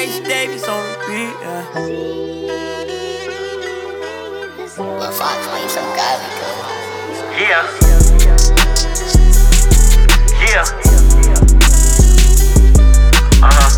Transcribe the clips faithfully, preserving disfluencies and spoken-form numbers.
H Davis on the beat, yeah. Lil Fox playing some godly good. Yeah. Yeah. Uh-huh.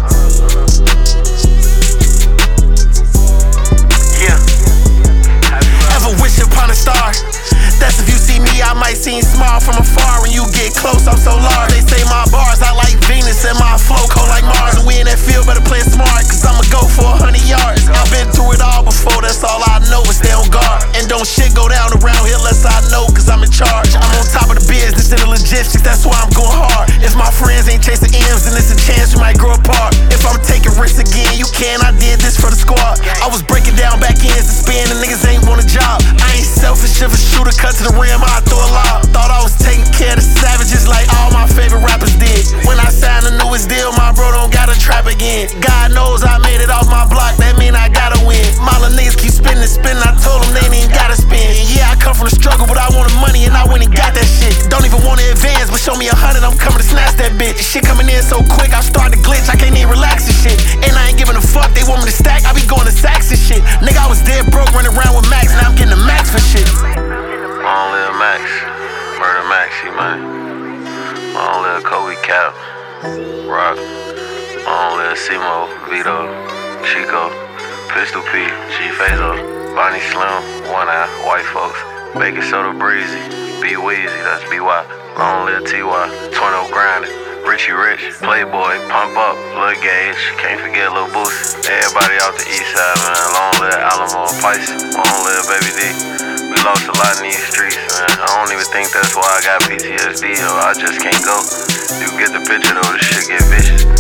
Yeah. Ever wish upon a star? That's if you see me, I might seem small from afar. When you get close, I'm so large. They say my bars, I like Venus, and my flow cold like Mars. And we in that field, better play smart, cause I'ma go for a hundred yards. I've been through it all before, that's all I know is stay on guard. And don't shit go down around here unless I know, cause I'm in charge. I'm on top of the business and the logistics, that's why I'm going hard. If my friends ain't chasing M's, then it's a chance we might grow apart. If I'm taking risks again, you can, I did this for the squad. I was breaking down back ends and spin, and niggas ain't want a job. I ain't selfish, if a shooter cut to the rim, I throw a lob. Thought I was taking care of the savages like all my favorite rappers did. When I signed the newest deal, my bro don't gotta trap again. God knows I made it off my block, that mean I gotta win. My little niggas keep spinning and spinning, I told them they ain't even gotta spin. Yeah, I come from the struggle, but I wanted money and I went and got that shit. Don't even want to advance, but show me a hundred, I'm coming to snatch that bitch. Shit coming in so quick, I start to glitch, I can't even relax and shit. And I ain't giving a fuck, they want me to stack, I be going to sacks and shit. Nigga, I was dead broke, running around with Max, now I'm getting a max for shit. Long live Max, Murder Maxie, man. Long live Kobe Cap, Rock. Long live Simo, Vito, Chico, Pistol P, G-Fazo, Bonnie Slim, One Eye, White Folks, Bacon Soda Breezy, B Weezy, that's B Y. Long live T Y, Twino Grindin', Richie Rich, Playboy, Pump Up, Lil Gage, can't forget Lil Boosie. Everybody out the east side, man. Long live Alamo and Pisces, long live Baby D. We lost a lot in these streets, man. I don't even think that's why I got P T S D, or I just can't go. You get the picture though, this shit get vicious.